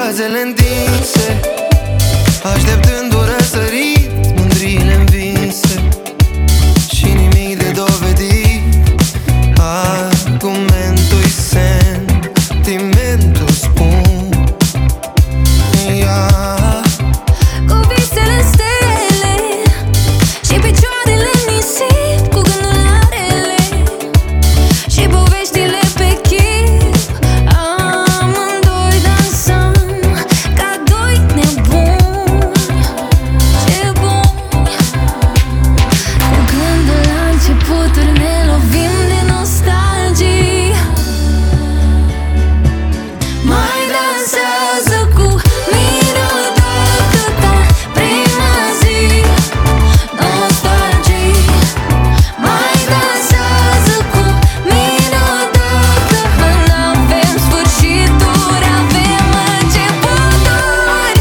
Brațele întinse, așteptând un răsărit, mândriile învinse și nimic de dovedit. Argumentul-i sentimentul, spun. Cu visele în stele și picioarele în nisip, cu gândul la rele și poveștile pe chip. Amândoi dansăm ca doi nebuni. Ce bun! Cu gândul la începuturi ne lovim de nostalgie. Mai dansează cu mine odată ca prima zi. Nostalgie. Mai dansează cu mine odată. Când avem sfârșituri, avem începuturi.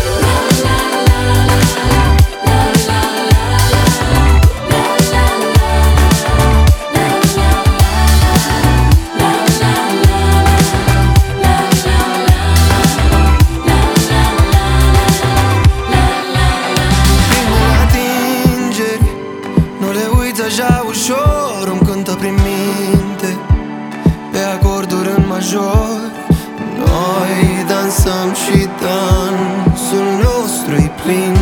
Primele atingeri nu le uiți așa ușor, îmi cântă prin minte pe acorduri în major. Noi dansăm și dansul nostru-i plin